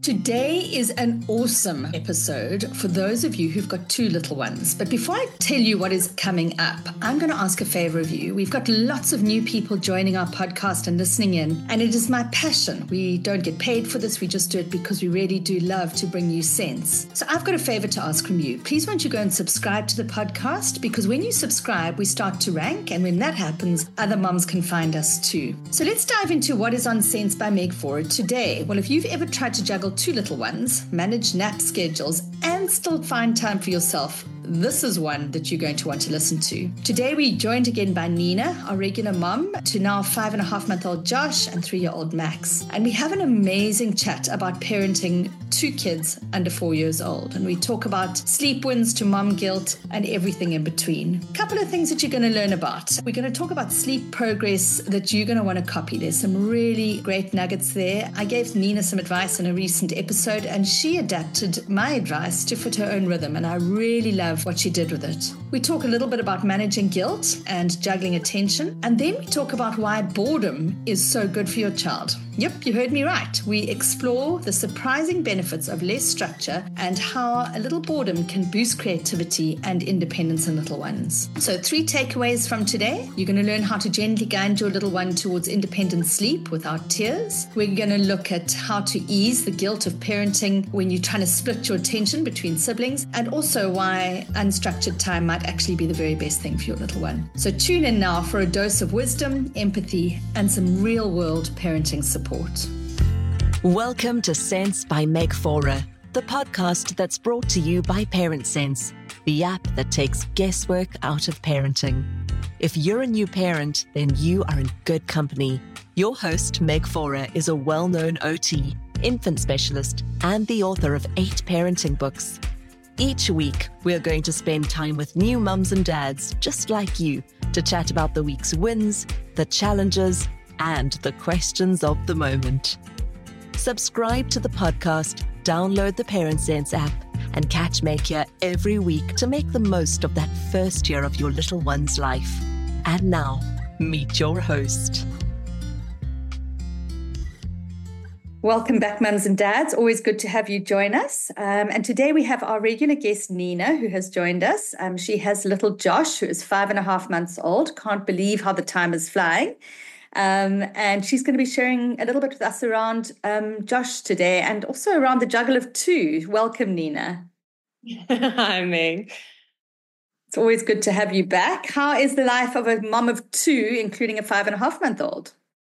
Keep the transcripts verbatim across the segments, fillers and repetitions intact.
Today is an awesome episode for those of you who've got two little ones. But before I tell you what is coming up, I'm going to ask a favor of you. We've got lots of new people joining our podcast and listening in, and it is my passion. We don't get paid for this. We just do it because we really do love to bring you sense. So I've got a favor to ask from you. Please won't you go and subscribe to the podcast, because when you subscribe, we start to rank, and when that happens, other moms can find us too. So let's dive into what is on Sense by Meg Forward today. Well, if you've ever tried to juggle two little ones, manage nap schedules, and still find time for yourself, this is one that you're going to want to listen to. Today, we're joined again by Nina, our regular mom, to now five and a half month old Josh and three-year-old Max. And we have an amazing chat about parenting two kids under four years old. And we talk about sleep wins to mom guilt and everything in between. A couple of things that you're going to learn about. We're going to talk about sleep progress that you're going to want to copy. There's some really great nuggets there. I gave Nina some advice in a recent episode, and she adapted my advice to fit her own rhythm. And I really love what she did with it. We talk a little bit about managing guilt and juggling attention, and then we talk about why boredom is so good for your child. Yep, you heard me right. We explore the surprising benefits of less structure and how a little boredom can boost creativity and independence in little ones. So three takeaways from today. You're going to learn how to gently guide your little one towards independent sleep without tears. We're going to look at how to ease the guilt of parenting when you're trying to split your attention between siblings, and also why unstructured time might actually be the very best thing for your little one. So tune in now for a dose of wisdom, empathy, and some real-world parenting support. Welcome to Sense by Meg Forward, the podcast that's brought to you by Parent Sense, the app that takes guesswork out of parenting. If you're a new parent, then you are in good company. Your host, Meg Forward, is a well-known O T, infant specialist, and the author of eight parenting books. Each week, we're going to spend time with new mums and dads just like you to chat about the week's wins, the challenges, and the questions of the moment. Subscribe to the podcast, download the Parent Sense app, and catch Meg here every week to make the most of that first year of your little one's life. And now, meet your host. Welcome back, mums and dads. Always good to have you join us. Um, and today we have our regular guest, Nina, who has joined us. Um, she has little Josh, who is five and a half months old. Can't believe how the time is flying. Um, and she's going to be sharing a little bit with us around um, Josh today, and also around the juggle of two. Welcome, Nina. Hi, Meg. It's always good to have you back. How is the life of a mom of two, including a five and a half month old?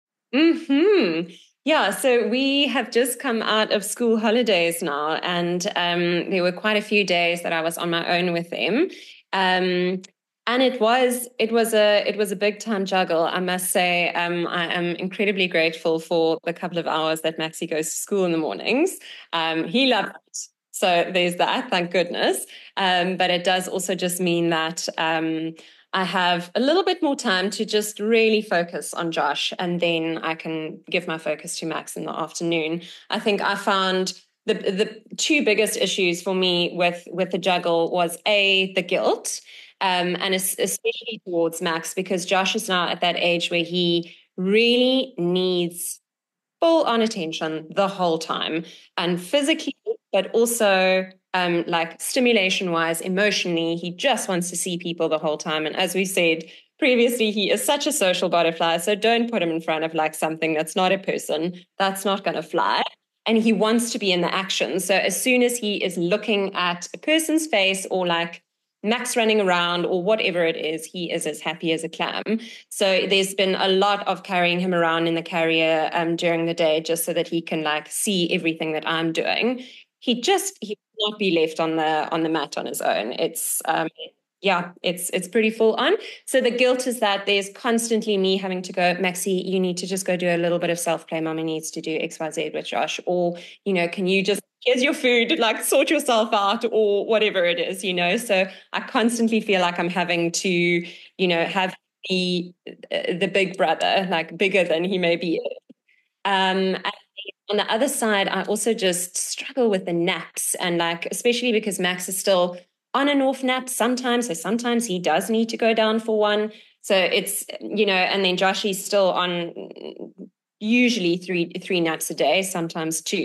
Hmm. Yeah. So we have just come out of school holidays now, and um, there were quite a few days that I was on my own with them. Um, And it was it was a it was a big time juggle, I must say. Um, I am incredibly grateful for the couple of hours that Maxie goes to school in the mornings. Um, he loves it, so there's that. Thank goodness. Um, but it does also just mean that um, I have a little bit more time to just really focus on Josh, and then I can give my focus to Max in the afternoon. I think I found the the two biggest issues for me with with the juggle was a the guilt. Um, and especially towards Max, because Josh is now at that age where he really needs full on attention the whole time, and physically, but also um, like stimulation wise, emotionally, he just wants to see people the whole time. And as we said previously, he is such a social butterfly. So don't put him in front of like something that's not a person. That's not going to fly. And he wants to be in the action. So as soon as he is looking at a person's face, or like Max running around or whatever it is, he is as happy as a clam. So there's been a lot of carrying him around in the carrier um, during the day, just so that he can like see everything that I'm doing. He just, he will not be left on the on the mat on his own. It's um, yeah, it's it's pretty full on. So the guilt is that there's constantly me having to go, Maxie, you need to just go do a little bit of self-play. Mommy needs to do X Y Z with Josh. Or, you know, can you just, here's your food, like sort yourself out, or whatever it is, you know. So I constantly feel like I'm having to, you know, have the, the big brother, like bigger than he may be. Um, and on the other side, I also just struggle with the naps, and like, especially because Max is still on and off naps sometimes. So sometimes he does need to go down for one. So it's, you know, and then Josh is still on usually three, three naps a day, sometimes two.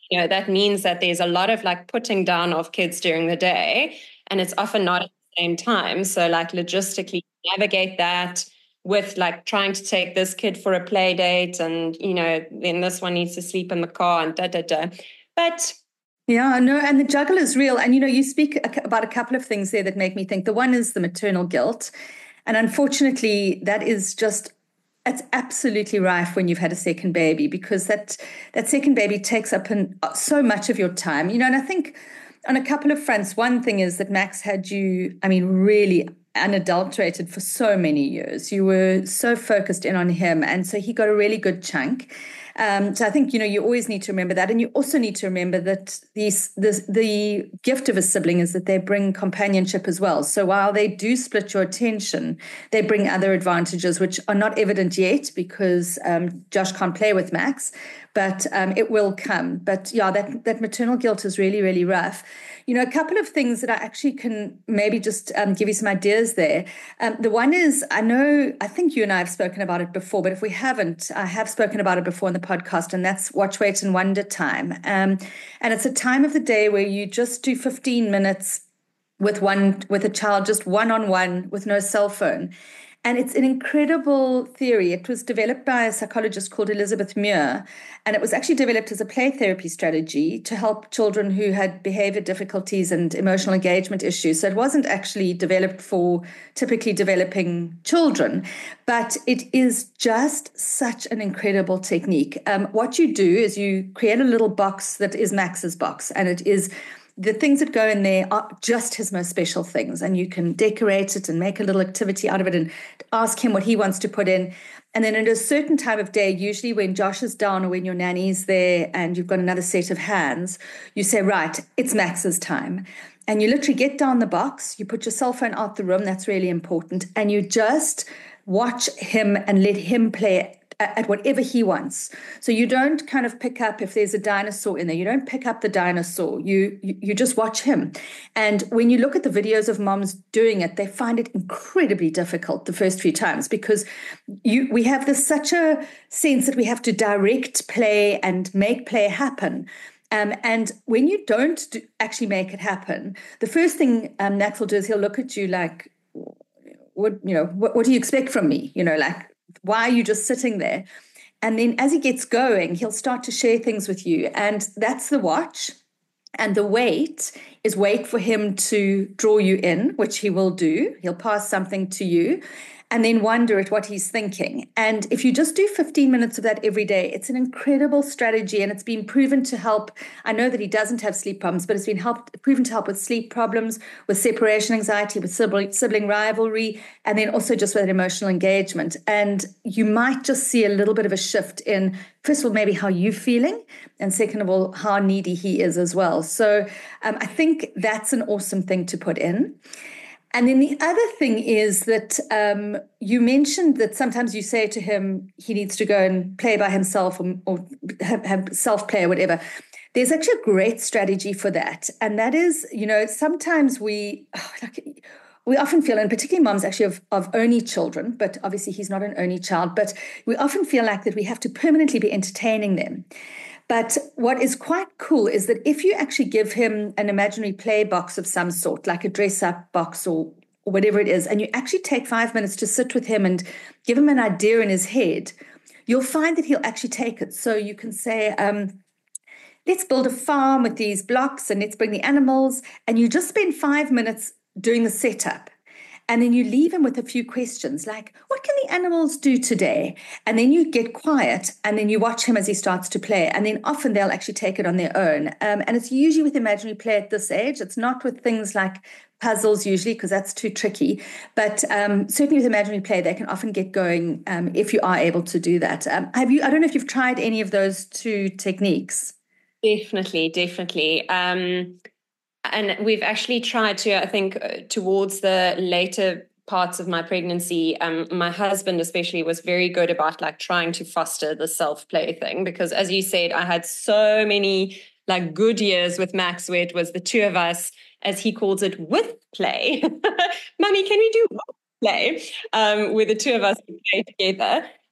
you know, that means that there's a lot of like putting down of kids during the day, and it's often not at the same time. So like logistically navigate that with like trying to take this kid for a play date, and, you know, then this one needs to sleep in the car and da, da, da. But yeah, no, and the juggle is real. And, you know, you speak about a couple of things there that make me think. The one is the maternal guilt. And unfortunately, that is just, it's absolutely rife when you've had a second baby, because that that second baby takes up an, so much of your time. You know, and I think on a couple of fronts, one thing is that Max had you, I mean, really unadulterated for so many years. You were so focused in on him. And so he got a really good chunk. Um, so I think, you know, you always need to remember that. And you also need to remember that these, this, the gift of a sibling is that they bring companionship as well. So while they do split your attention, they bring other advantages, which are not evident yet because um, Josh can't play with Max, but um, it will come. But yeah, that, that maternal guilt is really, really rough. You know, a couple of things that I actually can maybe just um, give you some ideas there. Um, the one is, I know, I think you and I have spoken about it before, but if we haven't, I have spoken about it before in the podcast, and that's Watch, Wait and Wonder time. Um, and it's a time of the day where you just do fifteen minutes with one, with a child, just one-on-one with no cell phone. And it's an incredible theory. It was developed by a psychologist called Elizabeth Muir, and it was actually developed as a play therapy strategy to help children who had behavior difficulties and emotional engagement issues. So it wasn't actually developed for typically developing children, but it is just such an incredible technique. Um, what you do is you create a little box that is Max's box, and it is the things that go in there are just his most special things, and you can decorate it and make a little activity out of it and ask him what he wants to put in. And then at a certain time of day, usually when Josh is down or when your nanny's there and you've got another set of hands, you say, right, it's Max's time. And you literally get down the box, you put your cell phone out the room, that's really important, and you just watch him and let him play at whatever he wants. So you don't kind of pick up if there's a dinosaur in there. You don't pick up the dinosaur. You, you you just watch him. And when you look at the videos of moms doing it, they find it incredibly difficult the first few times, because you we have this such a sense that we have to direct play and make play happen. Um, and when you don't do, actually make it happen, the first thing um, Max will do is he'll look at you like, what, you know, what, what do you expect from me? You know, like, why are you just sitting there? And then as he gets going, he'll start to share things with you. And that's the watch. And the wait is wait for him to draw you in, which he will do. He'll pass something to you and then wonder at what he's thinking. And if you just do fifteen minutes of that every day, it's an incredible strategy, and it's been proven to help. I know that he doesn't have sleep problems, but it's been helped, proven to help with sleep problems, with separation anxiety, with sibling, sibling rivalry, and then also just with emotional engagement. And you might just see a little bit of a shift in, first of all, maybe how you're feeling, and second of all, how needy he is as well. So um, I think that's an awesome thing to put in. And then the other thing is that um, you mentioned that sometimes you say to him he needs to go and play by himself or, or have, have self-play or whatever. There's actually a great strategy for that. And that is, you know, sometimes we, oh, like, we often feel, and particularly moms actually of, of only children, but obviously he's not an only child, but we often feel like that we have to permanently be entertaining them. But what is quite cool is that if you actually give him an imaginary play box of some sort, like a dress-up box or, or whatever it is, and you actually take five minutes to sit with him and give him an idea in his head, you'll find that he'll actually take it. So you can say, um, let's build a farm with these blocks and let's bring the animals, and you just spend five minutes doing the setup. And then you leave him with a few questions like, what can the animals do today? And then you get quiet and then you watch him as he starts to play. And then often they'll actually take it on their own. Um, and it's usually with imaginary play at this age. It's not with things like puzzles usually, because that's too tricky. But um, certainly with imaginary play, they can often get going um, if you are able to do that. Um, have you? I don't know if you've tried any of those two techniques. Definitely, definitely. Um And we've actually tried to, I think, towards the later parts of my pregnancy, um, my husband especially was very good about like trying to foster the self-play thing, because as you said, I had so many like good years with Max where it was the two of us, as he calls it, with play. Mummy, can we do with play? Um, where the two of us would play together.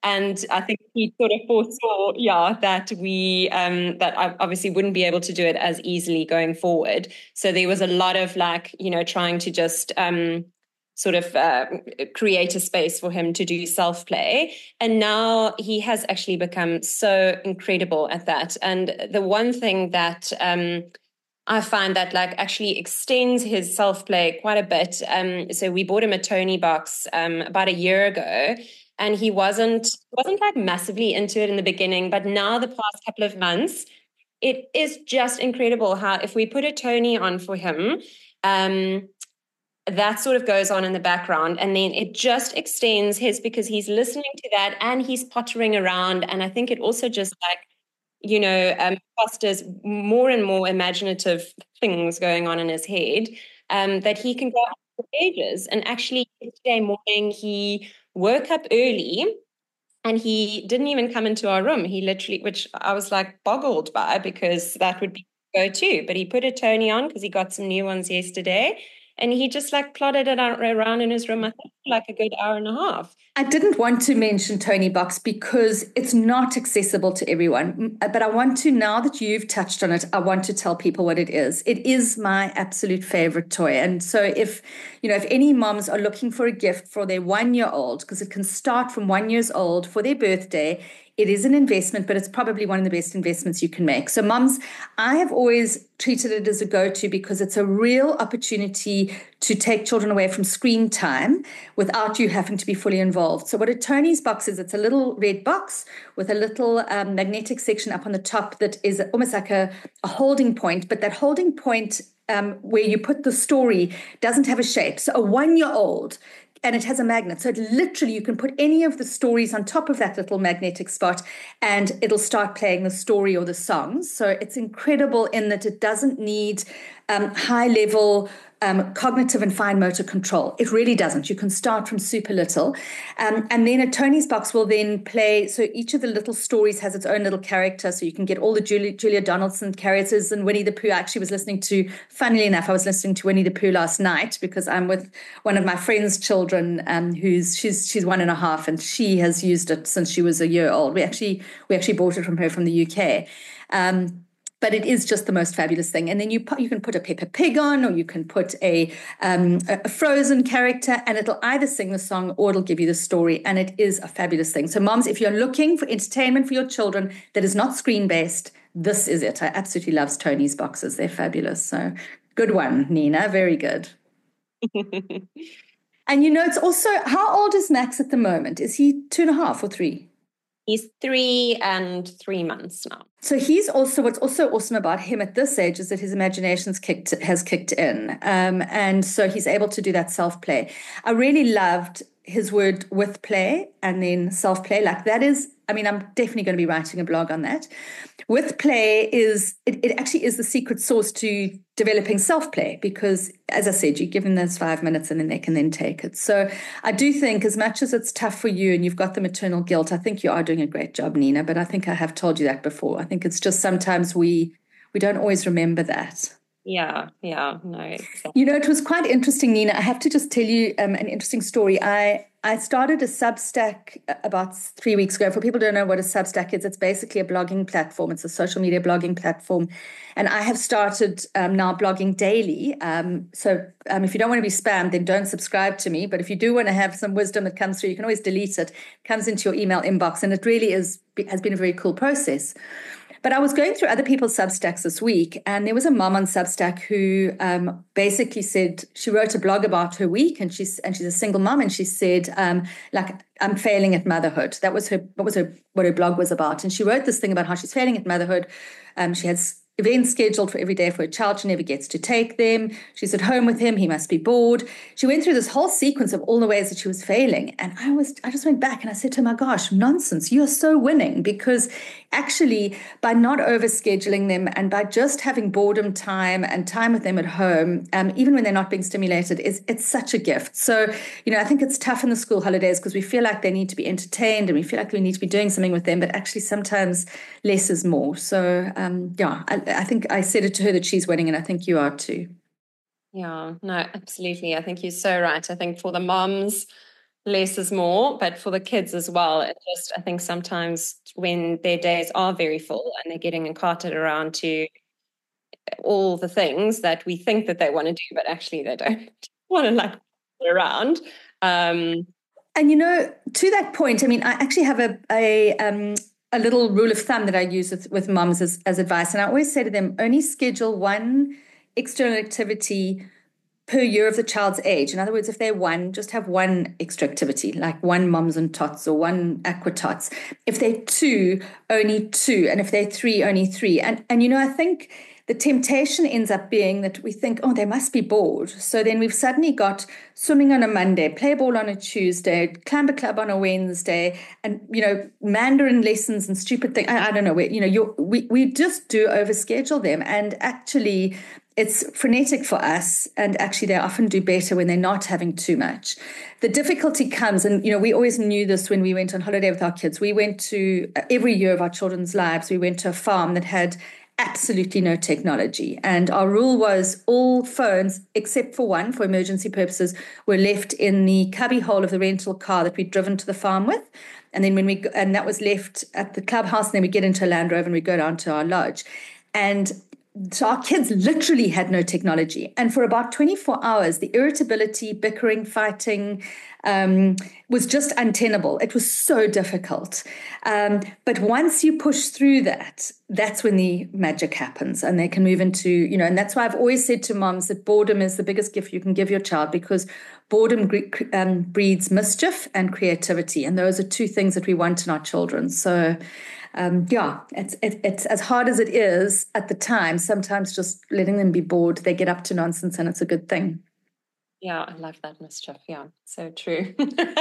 And I think he sort of foresaw, yeah, that we um, that I obviously wouldn't be able to do it as easily going forward. So there was a lot of like, you know, trying to just um, sort of uh, create a space for him to do self-play. And now he has actually become so incredible at that. And the one thing that um, I find that like actually extends his self-play quite a bit. Um, so we bought him a Tony box um, about a year ago. And he wasn't wasn't like massively into it in the beginning, but now the past couple of months, it is just incredible how if we put a Tony on for him, um, that sort of goes on in the background, and then it just extends his because he's listening to that and he's pottering around, and I think it also just like you know um, fosters more and more imaginative things going on in his head um, that he can go on for ages. And actually, yesterday morning he woke up early and he didn't even come into our room. He literally, which I was like boggled by because that would be go to, but he put a Tony on because he got some new ones yesterday. And he just like plotted it around in his room, I think, for like a good hour and a half. I didn't want to mention Tony Box because it's not accessible to everyone. But I want to, now that you've touched on it, I want to tell people what it is. It is my absolute favorite toy. And so if, you know, if any moms are looking for a gift for their one-year-old, because it can start from one years old for their birthday, it is an investment, but it's probably one of the best investments you can make. So mums, I have always treated it as a go-to because it's a real opportunity to take children away from screen time without you having to be fully involved. So what a Tony's box is, it's a little red box with a little um, magnetic section up on the top that is almost like a, a holding point, but that holding point um, where you put the story doesn't have a shape. So a one-year-old, and it has a magnet. So it literally, you can put any of the stories on top of that little magnetic spot and it'll start playing the story or the songs. So it's incredible in that it doesn't need um, high level um, cognitive and fine motor control. It really doesn't. You can start from super little. Um, and then a Tony's box will then play. So each of the little stories has its own little character. So you can get all the Julia, Julia Donaldson characters and Winnie the Pooh. I actually was listening to, funnily enough, I was listening to Winnie the Pooh last night because I'm with one of my friend's children um, who's, she's, she's one and a half and she has used it since she was a year old. We actually, we actually bought it from her from the U K. Um, But it is just the most fabulous thing. And then you you can put a Peppa Pig on, or you can put a, um, a Frozen character, and it'll either sing the song or it'll give you the story. And it is a fabulous thing. So moms, if you're looking for entertainment for your children that is not screen-based, this is it. I absolutely love Tony's boxes. They're fabulous. So good one, Nina. Very good. And you know, it's also, how old is Max at the moment? Is he two and a half or three? He's three and three months now. So he's also, what's also awesome about him at this age is that his imagination's kicked, has kicked in. Um, and so he's able to do that self-play. I really loved his word with play and then self-play. Like that is, I mean, I'm definitely going to be writing a blog on that. With play is, it, it actually is the secret sauce to developing self-play because, as I said, you give them those five minutes and then they can then take it. So I do think as much as it's tough for you and you've got the maternal guilt, I think you are doing a great job, Nina, but I think I have told you that before. I think it's just sometimes we we don't always remember that. Yeah, yeah, no. Exactly. You know, it was quite interesting, Nina. I have to just tell you um, an interesting story. I I started a Substack about three weeks ago. For people who don't know what a Substack is, it's basically a blogging platform. It's a social media blogging platform. And I have started um, now blogging daily. Um, so um, if you don't want to be spammed, then don't subscribe to me. But if you do want to have some wisdom that comes through, you can always delete it. It comes into your email inbox. And it really is has been a very cool process. But I was going through other people's Substacks this week, and there was a mom on Substack who um, basically said she wrote a blog about her week, and she's and she's a single mom, and she said, um, like, I'm failing at motherhood. That was her. What was her? What her blog was about, and she wrote this thing about how she's failing at motherhood. Um, she has events scheduled for every day for her child. She never gets to take them. She's at home with him. He must be bored. She went through this whole sequence of all the ways that she was failing. And I was, I just went back and I said to her, my gosh, nonsense. You're so winning because actually by not overscheduling them and by just having boredom time and time with them at home, um, even when they're not being stimulated, is it's such a gift. So, you know, I think it's tough in the school holidays because we feel like they need to be entertained and we feel like we need to be doing something with them, but actually sometimes less is more. So, um, yeah, I, I think I said it to her that she's winning, and I think you are too. Yeah, no, absolutely. I think you're so right. I think for the moms less is more, but for the kids as well. It just, I think sometimes when their days are very full and they're getting carted around to all the things that we think that they want to do, but actually they don't want to like around. Um, and you know, to that point, I mean, I actually have a a um, a little rule of thumb that I use with, with moms as, as advice, and I always say to them, only schedule one external activity per year of the child's age. In other words, if they're one, just have one extra activity, like one Moms and Tots or one Aqua Tots. If they're two, only two. And if they're three, only three. And, and you know, I think the temptation ends up being that we think, oh, they must be bored. So then we've suddenly got swimming on a Monday, play ball on a Tuesday, climber club on a Wednesday, and, you know, Mandarin lessons and stupid things. I, I don't know. We, you know, you're, we, we just do overschedule them. And actually, it's frenetic for us, and actually they often do better when they're not having too much. The difficulty comes, and you know, we always knew this when we went on holiday with our kids. We went to, every year of our children's lives, we went to a farm that had absolutely no technology. And our rule was all phones, except for one, for emergency purposes, were left in the cubby hole of the rental car that we'd driven to the farm with. And then when we, and that was left at the clubhouse, and then we get into a Land Rover and we go down to our lodge. And so our kids literally had no technology. And for about twenty-four hours, the irritability, bickering, fighting um, was just untenable. It was so difficult. Um, but once you push through that, that's when the magic happens and they can move into, you know, and that's why I've always said to moms that boredom is the biggest gift you can give your child, because boredom um, breeds mischief and creativity. And those are two things that we want in our children. So Um, yeah, it's it, it's as hard as it is at the time. Sometimes just letting them be bored, they get up to nonsense, and it's a good thing. Yeah, I love that mischief. Yeah, so true.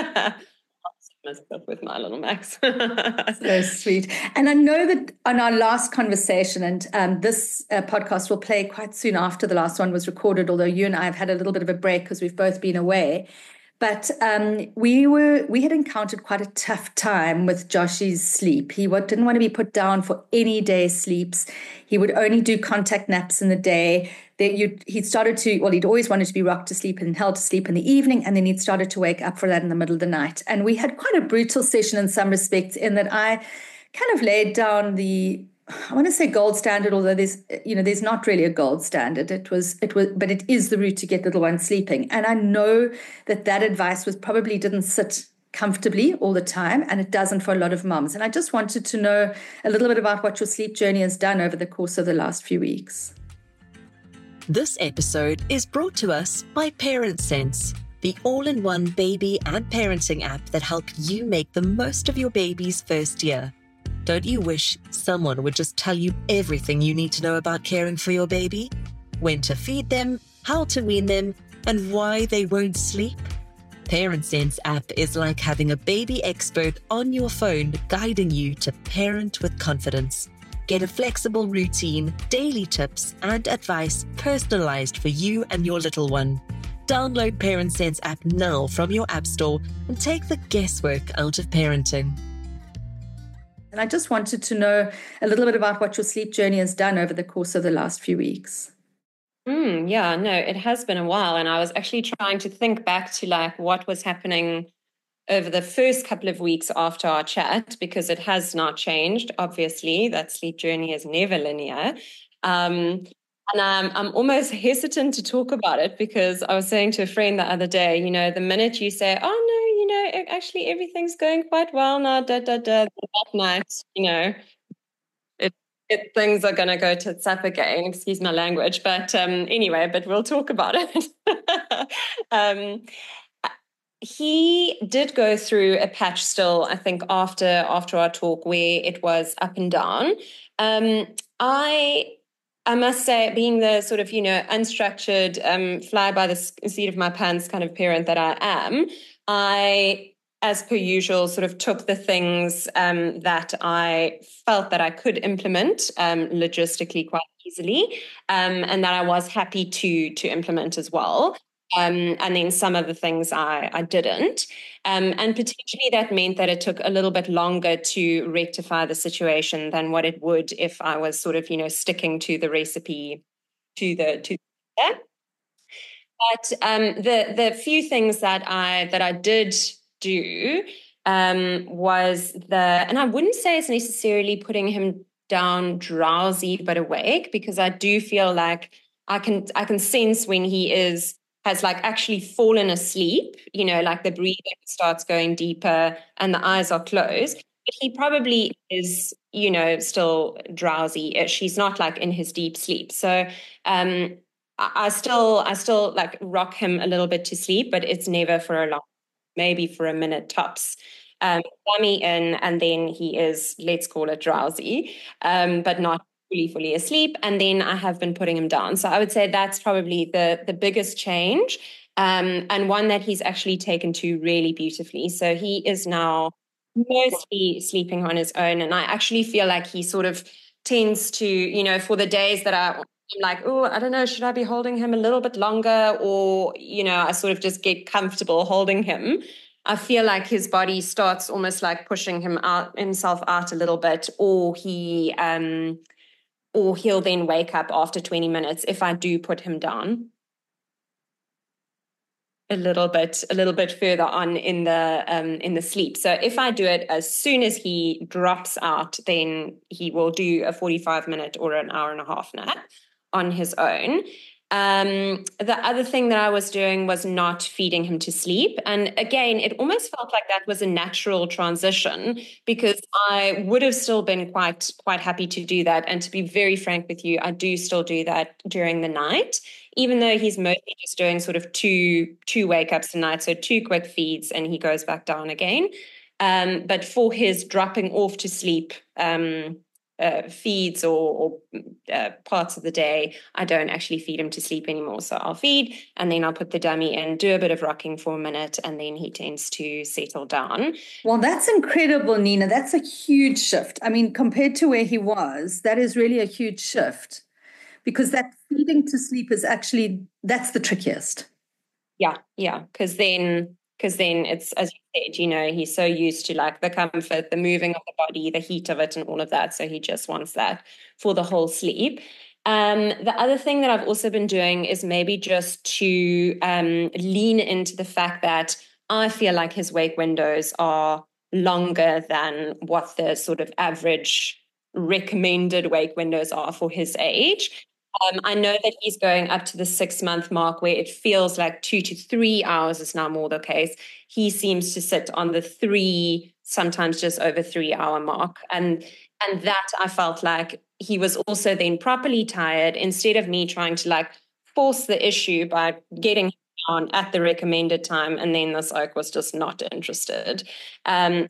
Mischief with my little Max. So sweet. And I know that on our last conversation, and um, this uh, podcast will play quite soon after the last one was recorded, although you and I have had a little bit of a break because we've both been away. But um, we were we had encountered quite a tough time with Joshy's sleep. He didn't want to be put down for any day sleeps. He would only do contact naps in the day. That you he started to well, he'd always wanted to be rocked to sleep and held to sleep in the evening, and then he'd started to wake up for that in the middle of the night. And we had quite a brutal session in some respects, in that I kind of laid down the, I want to say gold standard, although there's, you know, there's not really a gold standard. It was, it was, but it is the route to get little ones sleeping. And I know that that advice was probably didn't sit comfortably all the time, and it doesn't for a lot of moms. And I just wanted to know a little bit about what your sleep journey has done over the course of the last few weeks. This episode is brought to us by ParentSense, the all-in-one baby and parenting app that helps you make the most of your baby's first year. Don't you wish someone would just tell you everything you need to know about caring for your baby? When to feed them, how to wean them, and why they won't sleep? ParentSense app is like having a baby expert on your phone guiding you to parent with confidence. Get a flexible routine, daily tips, and advice personalized for you and your little one. Download ParentSense app now from your app store and take the guesswork out of parenting. And I just wanted to know a little bit about what your sleep journey has done over the course of the last few weeks. Mm, yeah, no, it has been a while. And I was actually trying to think back to like what was happening over the first couple of weeks after our chat, because it has not changed. Obviously, that sleep journey is never linear. Um, and I'm, I'm almost hesitant to talk about it, because I was saying to a friend the other day, you know, the minute you say, oh, no, you know, actually everything's going quite well now, da, da, da, that night, you know, it, it things are going to go tits up again, excuse my language. But um, anyway, but we'll talk about it. um, he did go through a patch still, I think, after after our talk, where it was up and down. Um, I... I must say, being the sort of, you know, unstructured, um, fly by the seat of my pants kind of parent that I am, I, as per usual, sort of took the things um, that I felt that I could implement um, logistically quite easily, um, and that I was happy to to implement as well. Um, and then some of the things I, I didn't. Um, and potentially that meant that it took a little bit longer to rectify the situation than what it would if I was sort of, you know, sticking to the recipe to the to that. But um, the the few things that I that I did do um, was the, and I wouldn't say it's necessarily putting him down drowsy but awake, because I do feel like I can I can sense when he is has like actually fallen asleep, you know, like the breathing starts going deeper and the eyes are closed. But he probably is, you know, still drowsy-ish. He's not like in his deep sleep. So um, I, I still I still like rock him a little bit to sleep, but it's never for a long, maybe for a minute tops. Um, dummy in, and then he is, let's call it drowsy, um, but not fully, fully asleep. And then I have been putting him down. So I would say that's probably the, the biggest change, um, and one that he's actually taken to really beautifully. So he is now mostly sleeping on his own. And I actually feel like he sort of tends to, you know, for the days that I, I'm like, oh, I don't know, should I be holding him a little bit longer? Or, you know, I sort of just get comfortable holding him. I feel like his body starts almost like pushing him out, himself out a little bit, or he, um, or he'll then wake up after twenty minutes if I do put him down a little bit, a little bit further on in the um, in the sleep. So if I do it as soon as he drops out, then he will do a forty-five minute or an hour and a half nap on his own. Um, the other thing that I was doing was not feeding him to sleep. And again, it almost felt like that was a natural transition, because I would have still been quite, quite happy to do that. And to be very frank with you, I do still do that during the night, even though he's mostly just doing sort of two, two wake ups a night. So two quick feeds and he goes back down again. Um, but for his dropping off to sleep, um, Uh, feeds or, or uh, parts of the day, I don't actually feed him to sleep anymore. So I'll feed and then I'll put the dummy in, do a bit of rocking for a minute, and then he tends to settle down. Well, that's incredible, Nina. That's a huge shift. I mean, compared to where he was, that is really a huge shift, because that feeding to sleep is actually, that's the trickiest. Yeah, yeah, because then because then it's, as you said, you know, he's so used to like the comfort, the moving of the body, the heat of it and all of that. So he just wants that for the whole sleep. Um, the other thing that I've also been doing is maybe just to um, lean into the fact that I feel like his wake windows are longer than what the sort of average recommended wake windows are for his age. Um, I know that he's going up to the six-month mark where it feels like two to three hours is now more the case. He seems to sit on the three, sometimes just over three-hour mark. And, and that I felt like he was also then properly tired, instead of me trying to like force the issue by getting him on at the recommended time. And then this oak was just not interested. Um,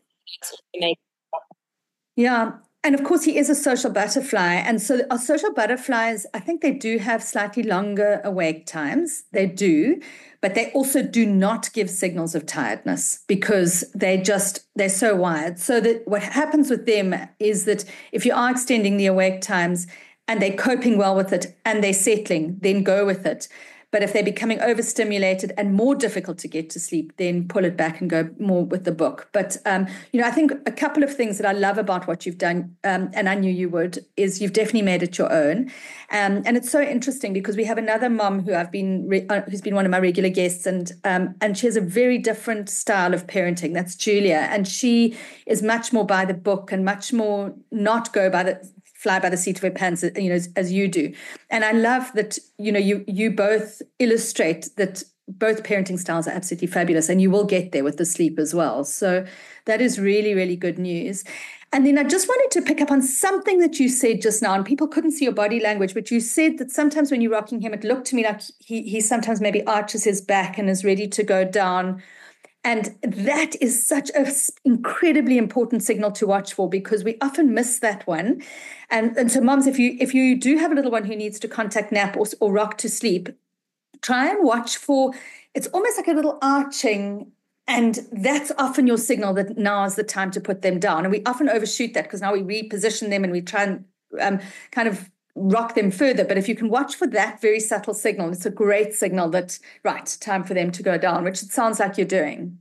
yeah. And of course, he is a social butterfly. And so our social butterflies, I think they do have slightly longer awake times. They do. But they also do not give signals of tiredness, because they just, they're so wired. So that what happens with them is that if you are extending the awake times and they're coping well with it and they're settling, then go with it. But if they're becoming overstimulated and more difficult to get to sleep, then pull it back and go more with the book. But, um, you know, I think a couple of things that I love about what you've done, um, and I knew you would, is you've definitely made it your own. Um, and it's so interesting because we have another mom who I've been, re- uh, who's been one of my regular guests, and um, and she has a very different style of parenting. That's Julia. And she is much more by the book and much more not go by the fly by the seat of her pants, you know, as, as you do. And I love that, you know, you you both illustrate that both parenting styles are absolutely fabulous, and you will get there with the sleep as well. So that is really, really good news. And then I just wanted to pick up on something that you said just now, and people couldn't see your body language, but you said that sometimes when you're rocking him, it looked to me like he, he sometimes maybe arches his back and is ready to go down. And that is such an incredibly important signal to watch for, because we often miss that one. And, and so moms, if you if you do have a little one who needs to contact nap or, or rock to sleep, try and watch for, it's almost like a little arching. And that's often your signal that now is the time to put them down. And we often overshoot that because now we reposition them and we try and um, kind of rock them further. But if you can watch for that very subtle signal, it's a great signal that, right, time for them to go down, which it sounds like you're doing.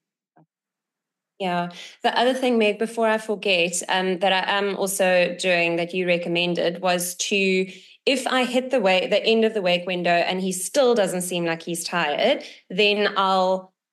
Yeah. The other thing, Meg, before I forget, um, that I am also doing that you recommended was to, if I hit the way, the end of the wake window and he still doesn't seem like he's tired, then I'll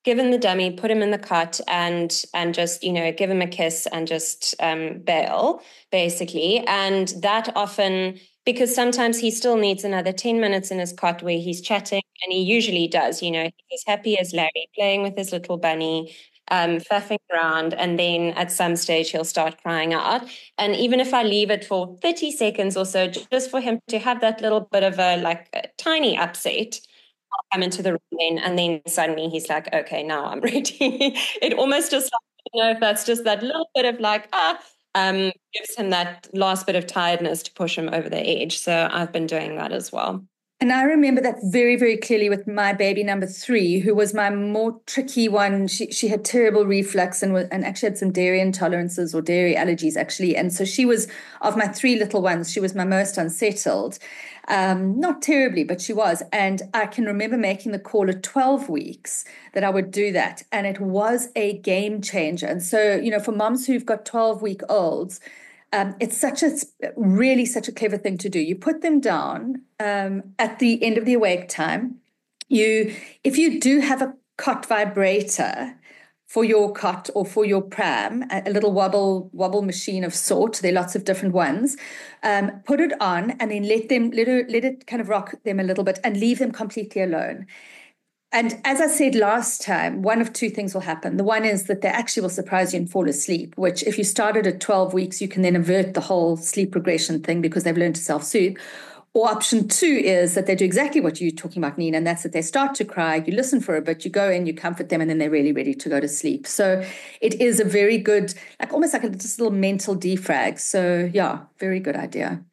give him the dummy, put him in the cot, and and just, you know, give him a kiss and just um, bail, basically. And that often, because sometimes he still needs another ten minutes in his cot where he's chatting, and he usually does, you know, he's happy as Larry, playing with his little bunny, um, faffing around, and then at some stage he'll start crying out. And even if I leave it for thirty seconds or so, just for him to have that little bit of a, like, a tiny upset, come into the room then, and then suddenly he's like, okay, now I'm ready. It almost just, like, I don't know if that's just that little bit of like, ah, um, gives him that last bit of tiredness to push him over the edge. So I've been doing that as well. And I remember that very, very clearly with my baby number three, who was my more tricky one. She she had terrible reflux and, and actually had some dairy intolerances or dairy allergies, actually. And so she was, of my three little ones, she was my most unsettled. Um, not terribly, but she was. And I can remember making the call at twelve weeks that I would do that. And it was a game changer. And so, you know, for moms who've got twelve-week-olds, Um, it's such a really such a clever thing to do. You put them down um, at the end of the awake time. You, if you do have a cot vibrator for your cot or for your pram, a, a little wobble wobble machine of sort. There are lots of different ones. Um, put it on and then let them let it, let it kind of rock them a little bit and leave them completely alone. And as I said last time, one of two things will happen. The one is that they actually will surprise you and fall asleep, which if you started at twelve weeks, you can then avert the whole sleep regression thing because they've learned to self-soothe. Or option two is that they do exactly what you're talking about, Nina, and that's that they start to cry, you listen for a bit, you go in, you comfort them, and then they're really ready to go to sleep. So it is a very good, like almost like a just little mental defrag. So yeah, very good idea.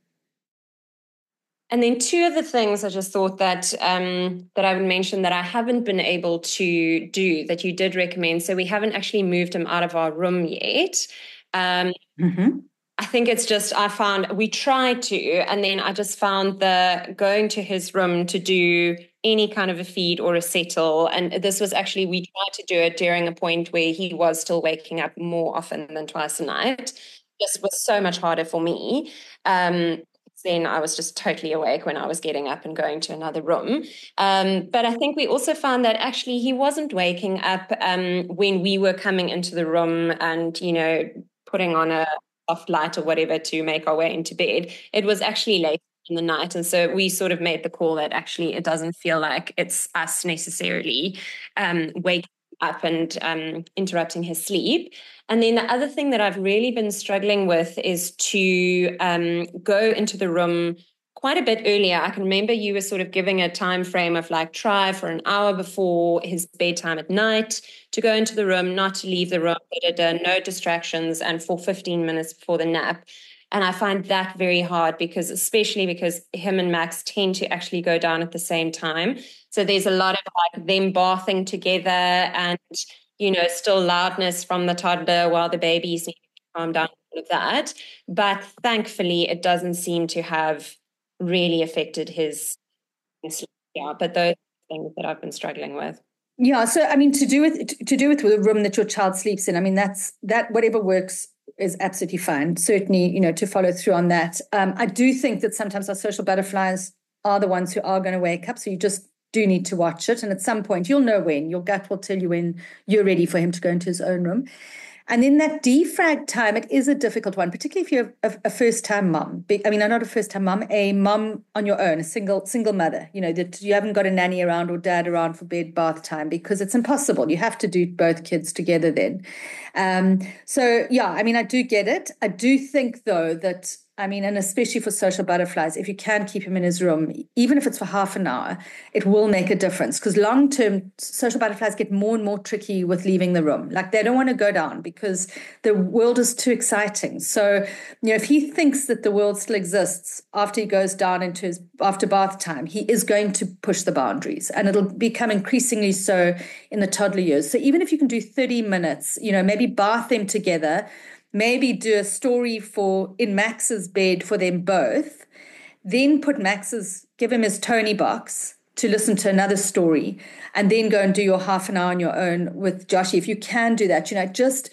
And then two of the things I just thought that um, that I would mention that I haven't been able to do that you did recommend. So we haven't actually moved him out of our room yet. Um, mm-hmm. I think it's just, I found we tried to, and then I just found the going to his room to do any kind of a feed or a settle. And this was actually, we tried to do it during a point where he was still waking up more often than twice a night. This was so much harder for me. Um, then I was just totally awake when I was getting up and going to another room. Um, but I think we also found that actually he wasn't waking up um, when we were coming into the room and, you know, putting on a soft light or whatever to make our way into bed. It was actually late in the night. And so we sort of made the call that actually it doesn't feel like it's us necessarily um, waking up and um, interrupting his sleep. And then the other thing that I've really been struggling with is to um, go into the room quite a bit earlier. I can remember you were sort of giving a time frame of like try for an hour before his bedtime at night to go into the room, not to leave the room, no distractions, and for fifteen minutes before the nap. And I find that very hard because, especially because him and Max tend to actually go down at the same time. So there's a lot of like them bathing together and, you know, still loudness from the toddler while the baby's need to calm down, all of that. But thankfully, it doesn't seem to have really affected his sleep. Yeah, but those are things that I've been struggling with. Yeah, so I mean, to do with to do with the room that your child sleeps in, I mean, that's that whatever works is absolutely fine. Certainly, you know, to follow through on that. Um, I do think that sometimes our social butterflies are the ones who are going to wake up. So you just do need to watch it. And at some point, you'll know when. Your gut will tell you when you're ready for him to go into his own room. And then that defrag time, it is a difficult one, particularly if you're a, a first-time mum. I mean, not a first-time mum, a mum on your own, a single single mother, you know, that you haven't got a nanny around or dad around for bed bath time because it's impossible. You have to do both kids together then. Um, so, yeah, I mean, I do get it. I do think, though, that I mean, and especially for social butterflies, if you can keep him in his room, even if it's for half an hour, it will make a difference because long-term social butterflies get more and more tricky with leaving the room. Like they don't want to go down because the world is too exciting. So, you know, if he thinks that the world still exists after he goes down into his after bath time, he is going to push the boundaries and it'll become increasingly so in the toddler years. So even if you can do thirty minutes, you know, maybe bath them together, maybe do a story for in Max's bed for them both, then put Max's, give him his Tony box to listen to another story, and then go and do your half an hour on your own with Joshy. If you can do that, you know, just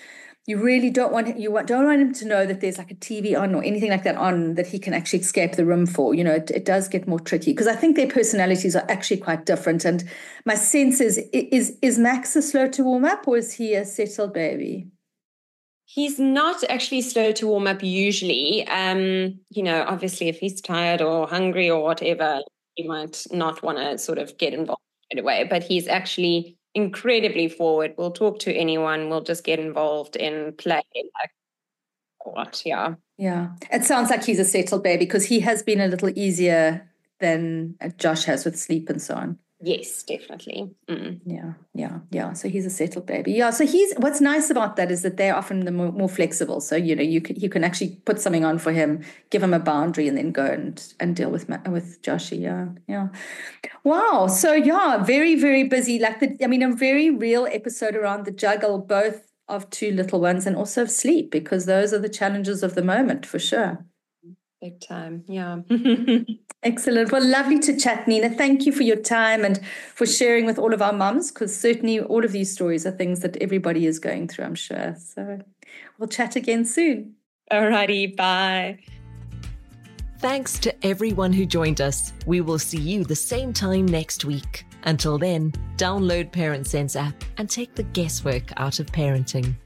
you really don't want you don't want him to know that there's like a T V on or anything like that on that he can actually escape the room for. You know, it, it does get more tricky because I think their personalities are actually quite different. And my sense is, is, is Max a slow to warm up or is he a settled baby? He's not actually slow to warm up usually. Um, you know, obviously if he's tired or hungry or whatever, he might not want to sort of get involved right away, but he's actually incredibly forward. We'll talk to anyone. We'll just get involved in play. Like what? Yeah. Yeah. It sounds like he's a settled baby because he has been a little easier than Josh has with sleep and so on. Yes, definitely. Mm. Yeah, yeah, yeah. So he's a settled baby. Yeah. So he's, what's nice about that is that they're often the more, more flexible. So, you know, you can, you can actually put something on for him, give him a boundary and then go and, and deal with, with Joshy. Yeah. Yeah. Wow. So yeah, very, very busy. Like the, I mean, a very real episode around the juggle, both of two little ones and also of sleep, because those are the challenges of the moment for sure. Big time. Yeah. Excellent. Well, lovely to chat, Nina. Thank you for your time and for sharing with all of our mums, because certainly all of these stories are things that everybody is going through, I'm sure. So we'll chat again soon. Alrighty. Bye. Thanks to everyone who joined us. We will see you the same time next week. Until then, download Parent Sense app and take the guesswork out of parenting.